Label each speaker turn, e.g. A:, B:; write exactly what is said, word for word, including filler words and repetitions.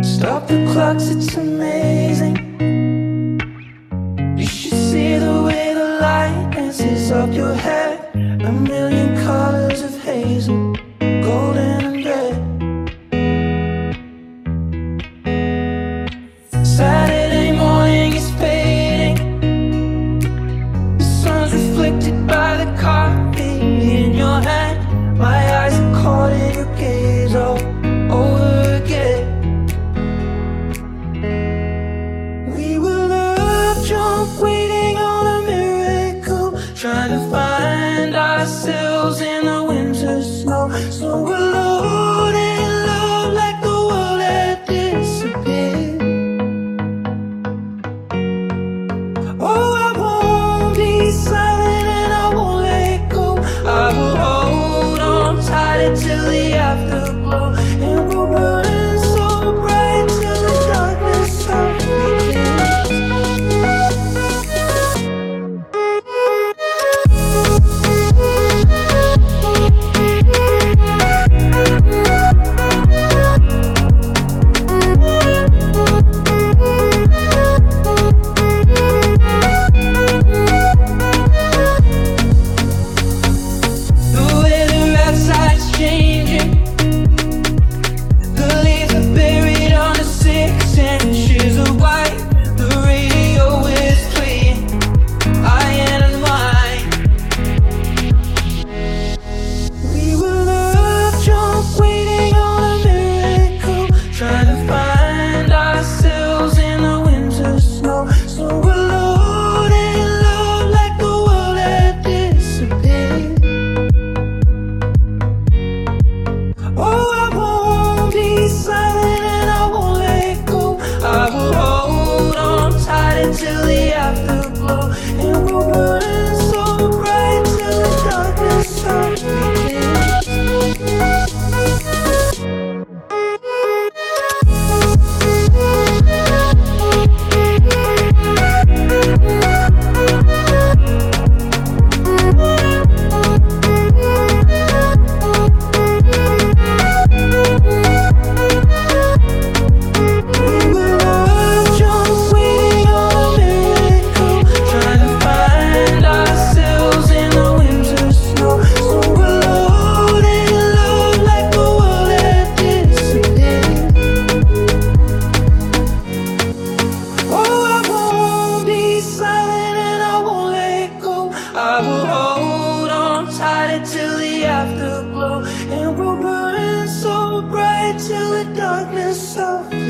A: Stop the clocks, it's amazing. You should see the way the light dances up your hair. A million colors of hazel, golden and red. Saturday morning is fading. The sun's reflected by the coffee in your hand. My eyes are caught in your gaze all over again. We were love drunk, waiting on a miracle, trying to find ourselves in the winter snow. So we're loaded in love like the world had disappeared. Oh, I won't be silent and I won't let go. I will hold on tight until the afterglow. And we'll burn so bright till the darkness softly till the afterglow. And we'll burn so bright till the darkness softly I will hold on tight till the afterglow. And we'll burn so bright till the darkness softly